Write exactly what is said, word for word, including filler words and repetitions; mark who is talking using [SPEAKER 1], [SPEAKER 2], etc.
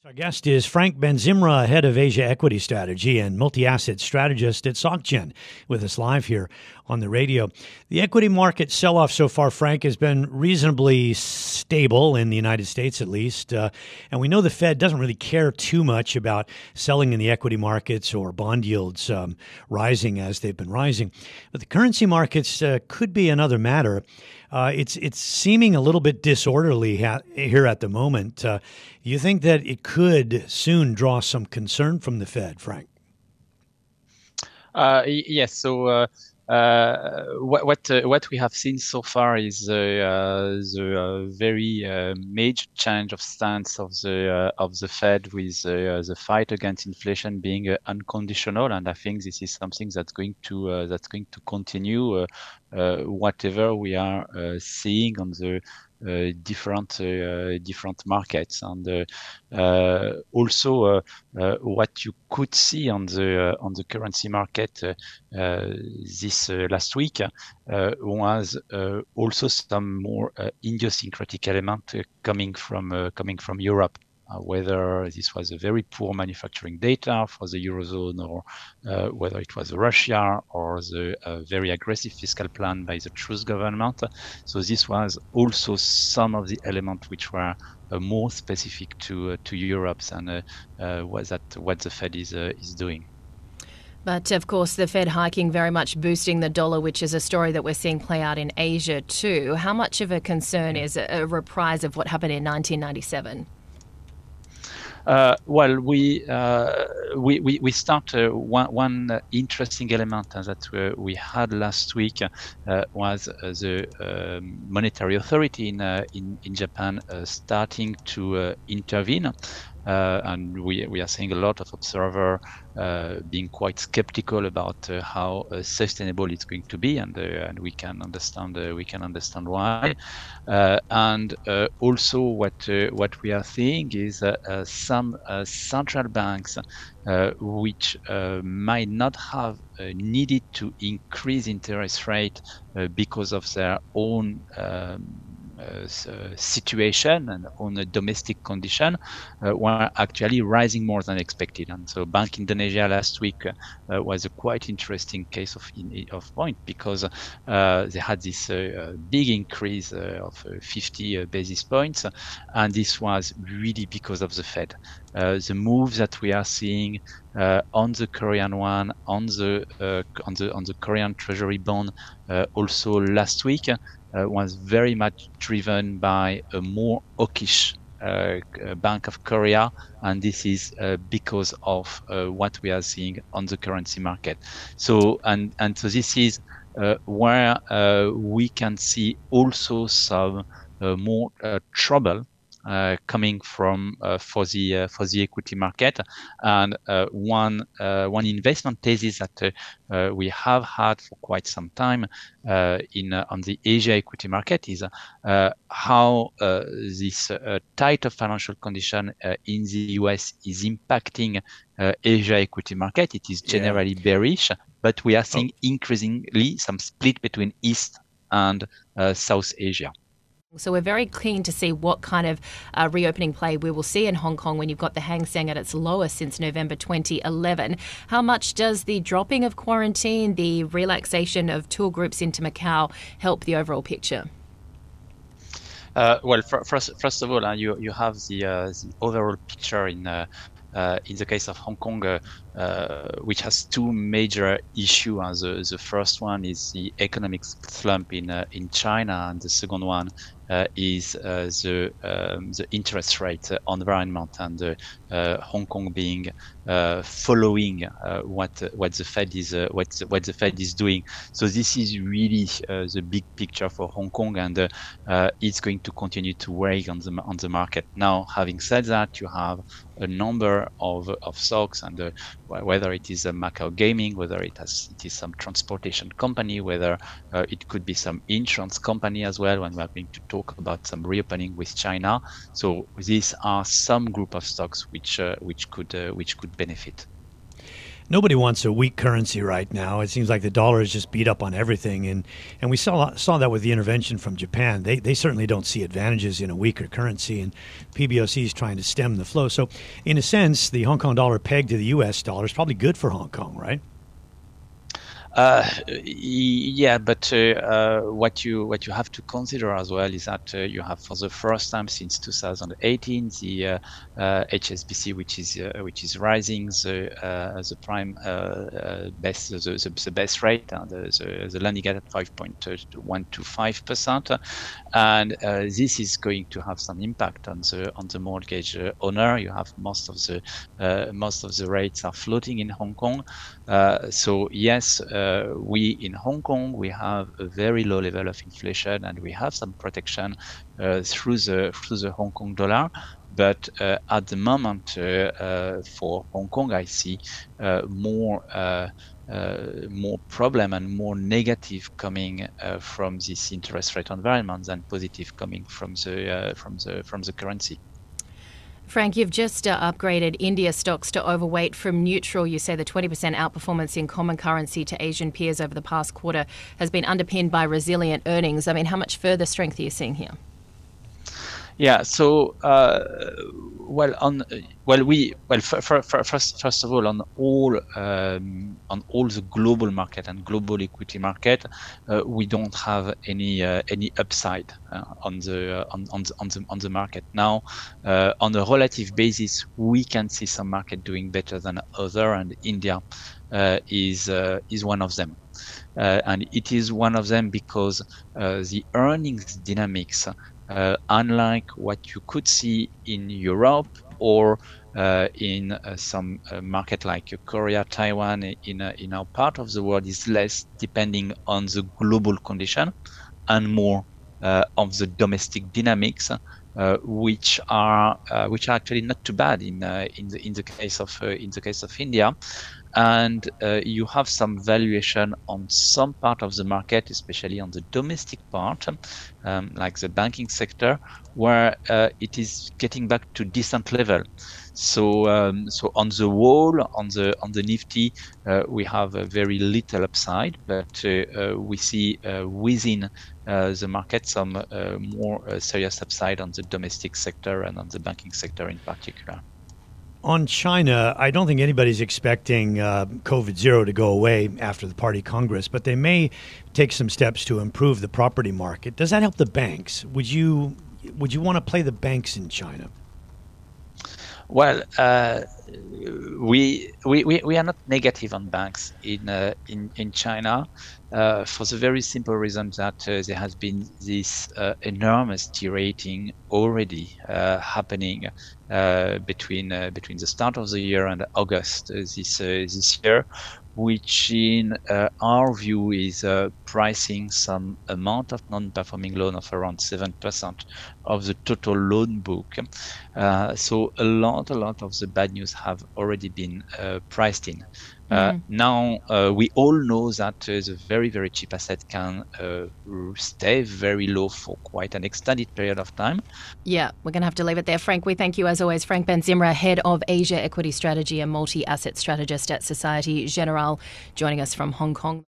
[SPEAKER 1] Our guest is Frank Benzimra, head of Asia Equity Strategy and multi-asset strategist at SocGen, with us live here on the radio. The equity market sell-off so far, Frank, has been reasonably stable in the United States, at least. Uh, and we know the Fed doesn't really care too much about selling in the equity markets or bond yields um, rising as they've been rising. But the currency markets uh, could be another matter. Uh, it's it's seeming a little bit disorderly ha- here at the moment. Uh, you think that it could soon draw some concern from the Fed, Frank?
[SPEAKER 2] Uh, yes. So uh, uh, what what, uh, what we have seen so far is uh, uh, the uh, very uh, major change of stance of the uh, of the Fed, with uh, the fight against inflation being uh, unconditional, and I think this is something that's going to uh, that's going to continue. Uh, uh, whatever we are uh, seeing on the Uh, different uh, different markets, and uh, uh, also uh, uh, what you could see on the uh, on the currency market uh, uh, this uh, last week uh, was uh, also some more uh, idiosyncratic element uh, coming from uh, coming from Europe. Uh, whether this was a very poor manufacturing data for the Eurozone, or uh, whether it was Russia, or the uh, very aggressive fiscal plan by the Truss government. So this was also some of the elements which were uh, more specific to uh, to Europe than uh, uh, was that what the Fed is uh, is doing.
[SPEAKER 3] But, of course, the Fed hiking very much boosting the dollar, which is a story that we're seeing play out in Asia too. How much of a concern is a, a reprise of what happened in nineteen ninety-seven?
[SPEAKER 2] Uh, well, we, uh, we we we start uh, one one interesting element uh, that uh, we had last week uh, was uh, the um, monetary authority in uh, in in Japan uh, starting to uh, intervene. Uh, and we we are seeing a lot of observers uh, being quite skeptical about uh, how uh, sustainable it's going to be, and uh, and we can understand uh, we can understand why. Uh, and uh, also what uh, what we are seeing is uh, uh, some uh, central banks uh, which uh, might not have uh, needed to increase interest rate uh, because of their own Um, Uh, situation and on a domestic condition uh, were actually rising more than expected. And so Bank Indonesia last week uh, was a quite interesting case of in, of point, because uh, they had this uh, big increase uh, of uh, fifty uh, basis points, and this was really because of the Fed. Uh, the move that we are seeing uh, on the Korean won, on the uh, on the on the Korean Treasury bond, uh, also last week, Uh, was very much driven by a more hawkish uh, Bank of Korea, and this is uh, because of uh, what we are seeing on the currency market. So and and so this is uh, where uh, we can see also some uh, more uh, trouble Uh, coming from uh, for the uh, for the equity market. And uh, one uh, one investment thesis that uh, uh, we have had for quite some time uh, in uh, on the Asia equity market is uh, how uh, this uh, tighter financial condition uh, in the U S is impacting uh, Asia equity market. It is generally yeah. bearish, but we are seeing oh. increasingly some split between East and uh, South Asia.
[SPEAKER 3] So we're very keen to see what kind of uh, reopening play we will see in Hong Kong when you've got the Hang Seng at its lowest since November twenty eleven. How much does the dropping of quarantine, the relaxation of tour groups into Macau help the overall picture?
[SPEAKER 2] Uh, well, first, first of all, uh, you you have the, uh, the overall picture in uh, uh, in the case of Hong Kong, uh, uh, which has two major issues. Uh, the the first one is the economic slump in uh, in China, and the second one Uh, is uh, the um, the interest rate uh, environment, and uh, uh, Hong Kong being uh, following uh, what uh, what the Fed is uh, what the, what the Fed is doing. So this is really uh, the big picture for Hong Kong, and uh, uh, it's going to continue to weigh on the on the market. Now, having said that, you have a number of of stocks, and uh, whether it is a Macau Gaming, whether it has it is some transportation company, whether uh, it could be some insurance company as well, when we are going to talk about some reopening with China. So these are some group of stocks which uh, which could uh, which could benefit.
[SPEAKER 1] Nobody wants a weak currency right now. It seems like the dollar is just beat up on everything, and, and we saw saw that with the intervention from Japan. They they certainly don't see advantages in a weaker currency, and P B O C is trying to stem the flow. So, in a sense, the Hong Kong dollar pegged to the U S dollar is probably good for Hong Kong, right?
[SPEAKER 2] Uh, yeah, but uh, uh, what you what you have to consider as well is that uh, you have, for the first time since two thousand eighteen, the uh, uh, H S B C, which is uh, which is rising the uh, the prime uh, uh, best the, the, the best rate, uh, the, the the lending at five point one two five percent, and uh, this is going to have some impact on the on the mortgage uh, owner. You have most of the uh, most of the rates are floating in Hong Kong, uh, so yes. Uh, Uh, we in Hong Kong, we have a very low level of inflation, and we have some protection uh, through the through the Hong Kong dollar. But uh, at the moment, uh, uh, for Hong Kong, I see uh, more uh, uh, more problem and more negative coming uh, from this interest rate environment than positive coming from the uh, from the from the currency.
[SPEAKER 3] Frank, you've just uh, upgraded India stocks to overweight from neutral. You say the twenty percent outperformance in common currency to Asian peers over the past quarter has been underpinned by resilient earnings. I mean, how much further strength are you seeing here?
[SPEAKER 2] Yeah. So, uh, well, on well, we well for, for, for first first of all, on all um, on all the global market and global equity market, uh, we don't have any uh, any upside uh, on the uh, on on the, on the on the market now. Uh, on a relative basis, we can see some market doing better than other, and India uh, is uh, is one of them. Uh, and it is one of them because uh, the earnings dynamics. Uh, unlike what you could see in Europe or uh, in uh, some uh, market like Korea, Taiwan, in uh, in our part of the world, is less depending on the global condition and more uh, of the domestic dynamics, uh, which are uh, which are actually not too bad in uh, in the in the case of uh, in the case of India. And uh, you have some valuation on some part of the market, especially on the domestic part, um, like the banking sector, where uh, it is getting back to decent level. So, um, so on the whole, on the on the Nifty, uh, we have a very little upside, but uh, uh, we see uh, within uh, the market some uh, more uh, serious upside on the domestic sector and on the banking sector in particular.
[SPEAKER 1] On China, I don't think anybody's expecting uh, COVID zero to go away after the Party Congress, but they may take some steps to improve the property market. Does that help the banks? Would you would you want to play the banks in China?
[SPEAKER 2] Well, uh, we, we we we are not negative on banks in uh, in in China uh, for the very simple reason that uh, there has been this uh, enormous derating already uh, happening uh, between uh, between the start of the year and August uh, this uh, this year, which in uh, our view is uh, pricing some amount of non-performing loan of around seven percent of the total loan book. Uh, so a lot, a lot of the bad news have already been uh, priced in. Uh, mm. Now, uh, we all know that uh, the very, very cheap asset can uh, stay very low for quite an extended period of time.
[SPEAKER 3] Yeah, we're going to have to leave it there. Frank, we thank you as always. Frank Ben-Zimra, Head of Asia Equity Strategy and Multi-Asset Strategist at Societe Generale, joining us from Hong Kong.